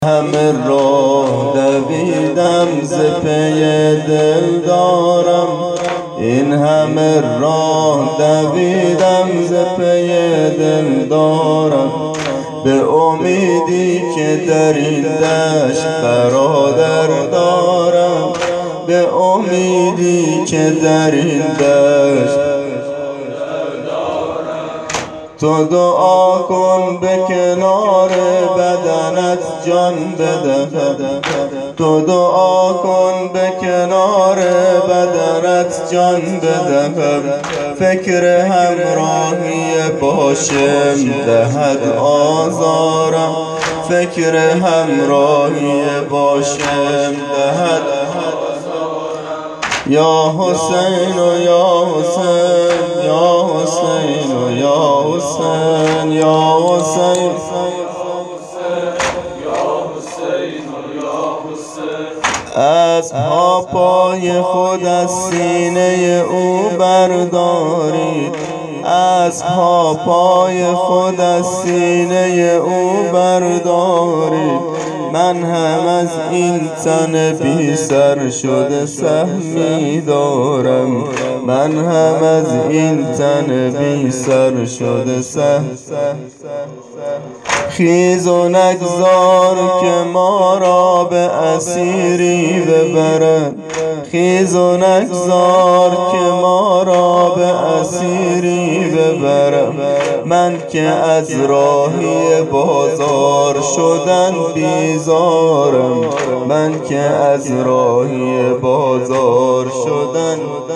همه راه دویدم ز پی دل دارم، این همه راه دویدم ز پی دل دارم، به امیدی که در این دشت برادر دارم، به امیدی که در این دشت تو دعا کن به کنار بدنت جان بدهم، تو دعا کن به کنار بدنت جان بدهم، فکر همراهی باشم دهد آزارم، فکر همراهی باشم دهد یا حسین و یا حسین، یا حسین و یا حسین، یا حسین، از پای خود از سینه او بردارید، از پای خود از سینه او بردارید، من هم از این تن بی سر شده سهمی دارم، من هم از این تن بی سر شده خیز و نگذار که ما را به اسیری ببرند، خیز و نگذار که ما را به اسیری ببرم، من که از راهی بازار شدن بیزارم، من که از راهی بازار شدن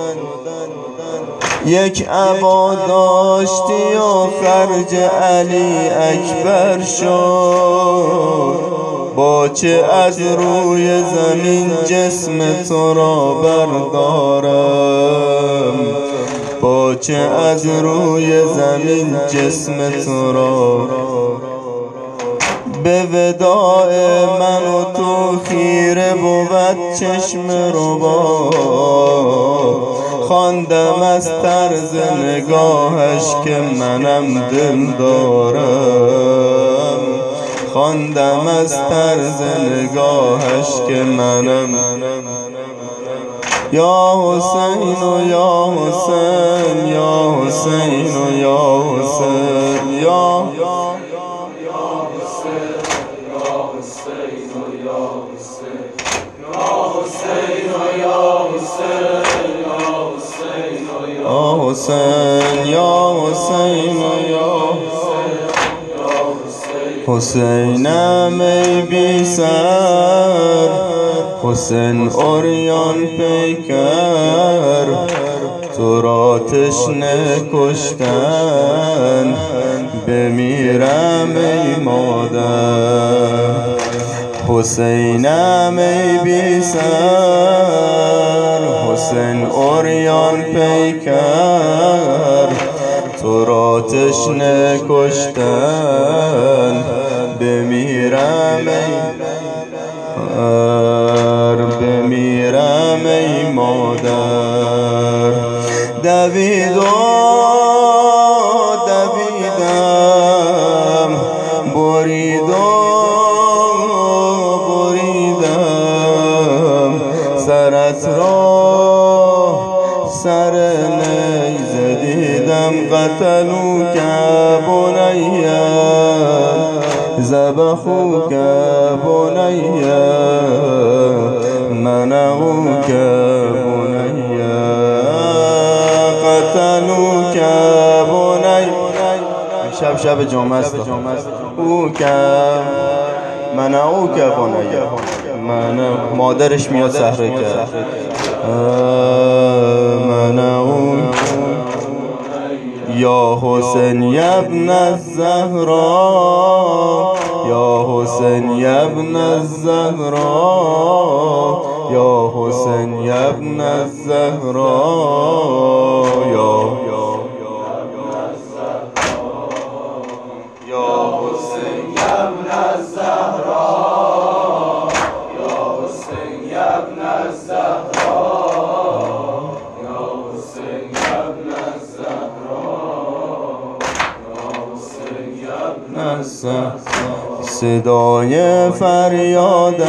یک عبا داشتی و خرج علی اکبر شد، با چه از روی زمین جسم تو را بردارم، با چه از روی زمین جسم تو را به وداع من و تو خیره بود چشم ربا، خواندم از طرز نگاهش که منم دل دارم، خواندم از طرز نگاهش که منم یا حسین و یا حسین، یا حسین و یا حسین، یا حسین، یا حسین و یا حسینم ای بی سر، حسین عریان پیکر، تو را تشنه کشتن بمیرم ای مادر، حسینم ای بی سر، حسین عریان پیکر، تو را تشنه کشتن بمیرم بمیرم ای مادر، دوید و دویدم، برید و بریدم، سرت را سر نیزه دیدم، قتلوک بنیا ذبحوک بنیا منعوک بنیا قتلوک بنیا، شب جمعه است، اوک منعوک بنیا، مادرش میاد سحره کرد، منعوک یا حسین یبن الزهرا، یا حسین یبن الزهرا، یا حسین یبن الزهرا، یا حسین یبن الزهرا، یا حسین یبن الزهرا، یا حسین یبن الزهرا، یا حسین یبن الزهرا. صدای فریادت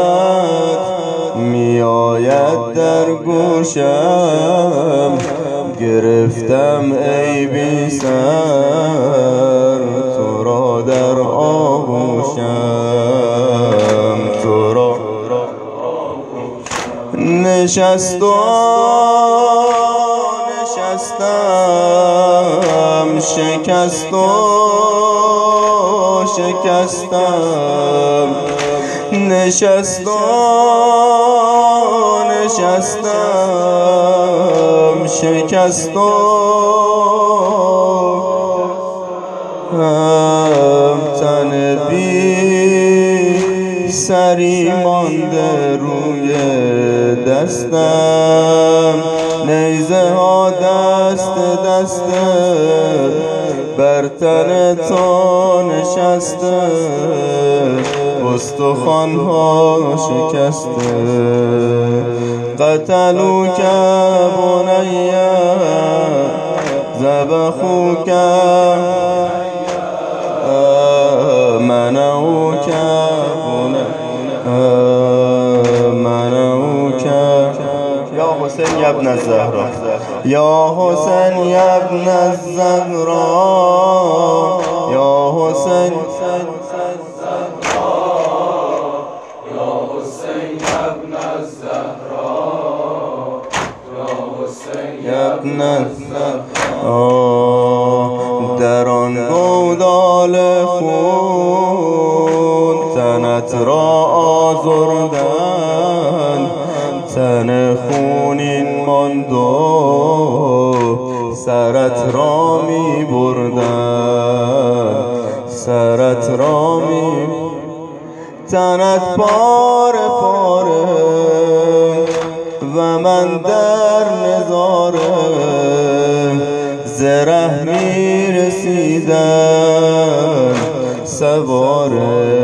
میآید در گوشم، گرفتم ای بی سر تو را در آغوشم، تو را نشستم شکست و شکستم، نشست و نشستم شکست و تن بی سری مانده روی دستم، نیزه ها دست بر تن تو نشسته، استخوان ها شکسته. قتلوک بنی ذبحوک منعوک منعوک یا حسین یا ابن الزهرا، یا حسین یا ابن الزهرا، یا حسین ابن در آن گودال خون تنت را آزردند، تن خونین ماند و سرت را می بردند، سرت را می تنت پاره پاره و من در نظاره، زره می رسیدن سواره،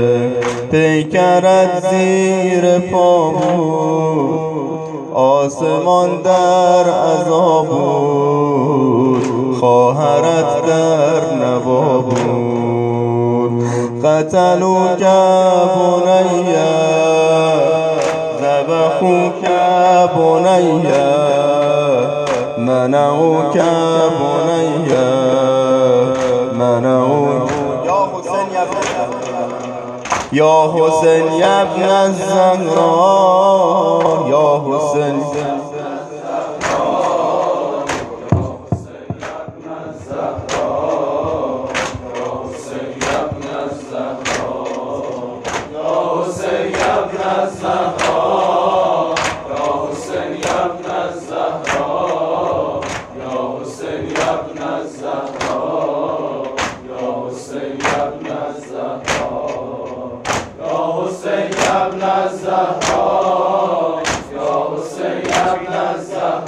پیکرت زیر پا بود، آسمان در عذاب بود، خواهرت در نوا بود. قتلوک بنی ذبحوک بنی منعوک بنی منعوک یا حسین یا ابن الزهرا، یا حسین يا حسين يا ابن الزهراء